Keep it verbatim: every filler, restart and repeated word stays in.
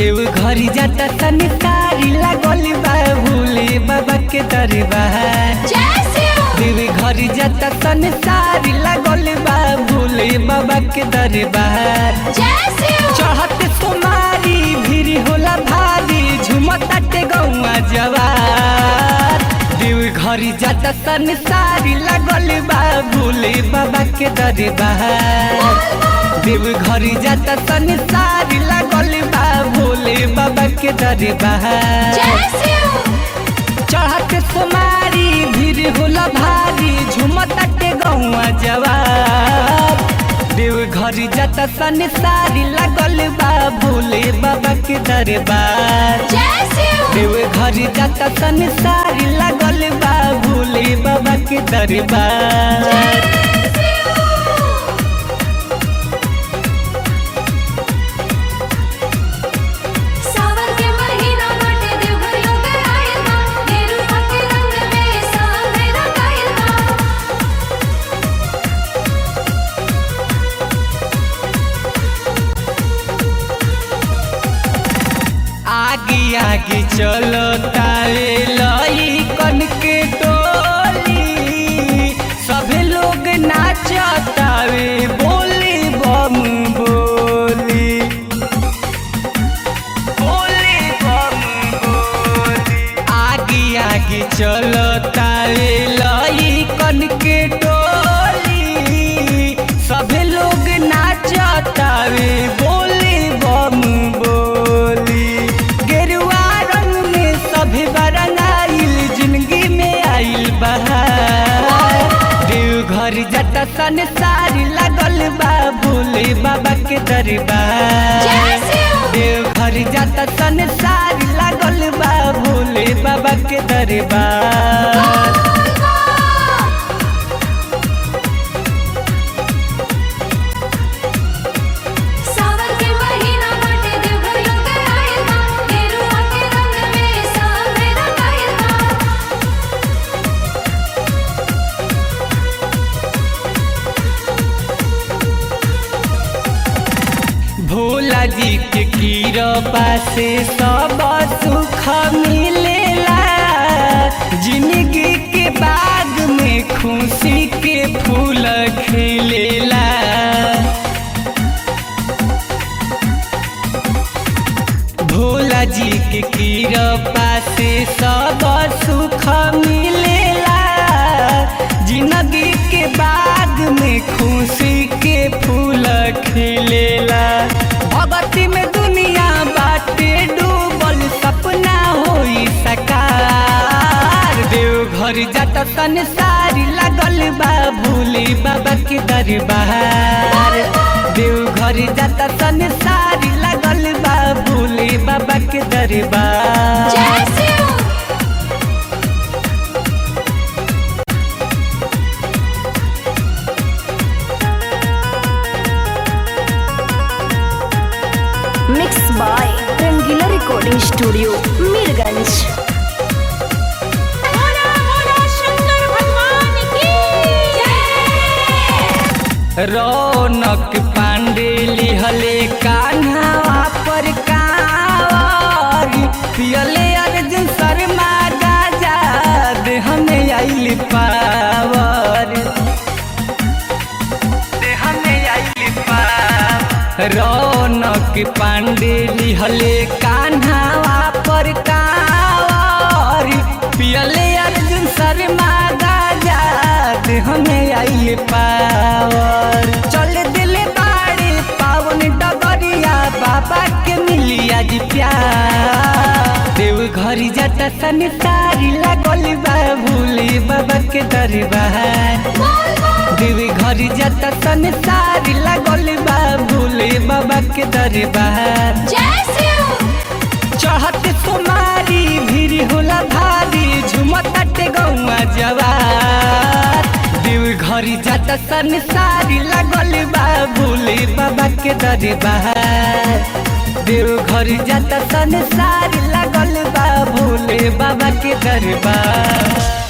देव घरी जाता तनी तारी लागल बा भोले बाबा के दरबार। देव घरी जाता तनी तारी लागल बा भोले बाबा के दरबार। चढ़त सोमारी भीड़ होला भारी झुमताटे गौआ जवार। देव घरी जाता तनी तारी लागल बा भोले बाबा के दरबार। देव घरी जाता तनी तारी लागल बा भोले बाबा के दरबार। चढ़त सोमारी भीड़ होला भारी झुमताटे गौआ जवार। देव घरी जाता तनी तारी लागल बा भोले बाबा के दरबार। देव घरी जाता तनी तारी लागल बा भोले बाबा के दरबार। आगे आगे चलो तारे लइकन के टोली सभे लोग नाचतावे बोली बम बोली बोली बम बोली। आगे आगे चलो तारे लइकन के टोली सभे लोग नाचतावे बोली बम बोली। जिंदगी में आइल बहार। देव घरी जाता तनी तारी लागल बा भोले बाबा के दरबार। देव घरी जाता तनी तारी लागल बा भोले बाबा के दरबार। भोला जी के कृपा से सब सुख मिलेला। जिंदगी के बाग में खुशी के फूल खिलेला। भोला जी के कृपा से सब सुख मिलेला। जिंदगी के बाग में खुशी के फूल खिलेला। भगती में दुनिया बाटे डूबल सपना होई साकार। देव घरी जाता तनी तारी लागल बा भोले बाबा के दरबार। देव घरी जाता तनी तारी लागल बा भोले बाबा के दरबार। Mix by Rangila recording studio Mirganj. Raunak Pandey लिहले कान्हा पर कांवर। पियले अर्जुन शर्मा गाजा दे हमें आइल पावर। दे हमें आइल पावर। रौनक पांडे लिहले कान्हा पर कांवर। पियले अर्जुन शर्मा गाजा दे हमें आइल पावर। चल दिले बाड़ी पावन डगरिया बाबा के मिली आज प्यार। देव घरी जाता तनी तारी लागल बा भोले बाबा के दरबार। देव घरी जाता तनी तारी लागल बा भोले बाबा के दरबार। चढ़त सोमारी भीड़ होला भारी झुमताटे गौआ जवार। देव घरी जाता तनी तारी लागल बा भोले बाबा के दरबार। देव घरी जाता तनी तारी लागल बा भोले बाबा के दरबार।